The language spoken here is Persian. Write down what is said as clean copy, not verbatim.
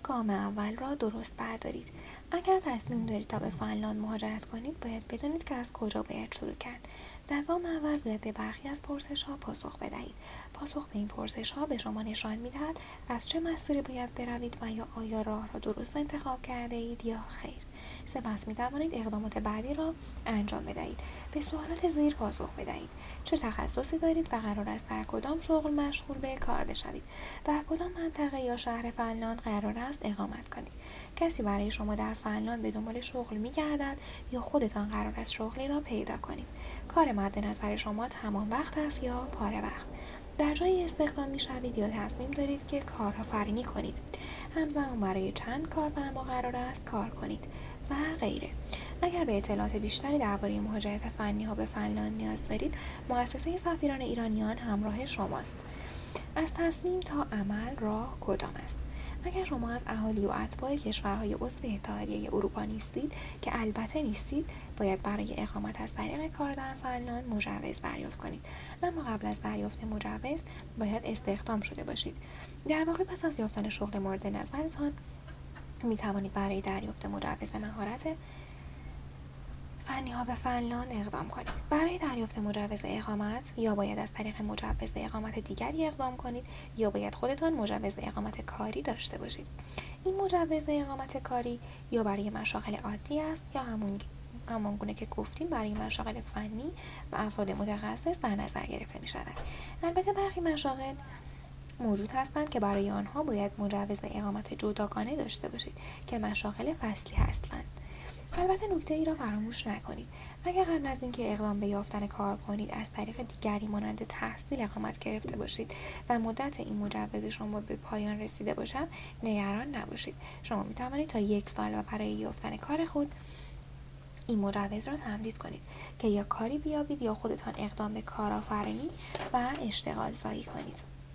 گام اول را درست بردارید. اگر تصمیم دارید تا به فنلاند مهاجرت کنید، باید بدانید که از کجا باید شروع کرد. در گام اول باید به برخی از پرسش‌ها پاسخ بدهید. پاسخ به این پرسش‌ها به شما نشان می‌دهد از چه مسیری باید بروید و یا آیا راه را درست انتخاب کرده اید یا خیر. سپس می‌توانید اقدامات بعدی را انجام بدهید. به سوالات زیر پاسخ بدهید. چه تخصصی دارید و قرار است در کدام شغل مشغول به کار بشوید؟ در کدام منطقه یا شهر فنلاند قرار است اقامت کنید؟ کسی برای شما در فنلاند به دنبال شغل می‌گردد یا خودتان قرار است شغلی را پیدا کنید؟ کار مد نظر شما تمام وقت است یا پاره وقت؟ در جایی استخدام می‌شوید یا تصمیم دارید که کارآفرینی کنید؟ همزمان برای چند کارفرما قرار است کار کنید؟ و غیره. اگر به اطلاعات بیشتری درباره مهاجرت فنی‌ها به فنلاند نیاز دارید، مؤسسه سفیران ایرانیان همراه شماست. از تصمیم تا عمل راه کدام است؟ اگر شما از اهالی و اتباع کشورهای عضو اتحادیه اروپا نیستید، که البته نیستید، باید برای اقامت از طریق کار در فنلاند مجوز دریافت کنید. اما قبل از دریافت مجوز باید استخدام شده باشید. در واقع پس از یافتن شغل مورد نظرتان می توانید برای دریافت مجوز مهارت فنی‌ها به فنلاند اقدام کنید. برای دریافت مجوز اقامت یا باید از طریق مجوز اقامت دیگری اقدام کنید یا باید خودتان مجوز اقامت کاری داشته باشید. این مجوز اقامت کاری یا برای مشاغل عادی است یا همان گونه که گفتیم برای مشاغل فنی و افراد متخصص در نظر گرفته می شود. البته برخی مشاغل موجود هستند که برای آنها باید مجوز اقامت جداگانه داشته باشید که مشاغل فصلی هستند. البته نکته ای را فراموش نکنید. اگر قبل از اینکه اقدام به یافتن کار کنید از طریق دیگری مانند تحصیل اقامت گرفته باشید و مدت این مجوز شما به پایان رسیده باشد، نگران نباشید. شما می توانید تا 1 سال برای یافتن کار خود این مجوز را تمدید کنید که یا کاری بیابید یا خودتان اقدام به کارآفرینی و اشتغال زایی کنید.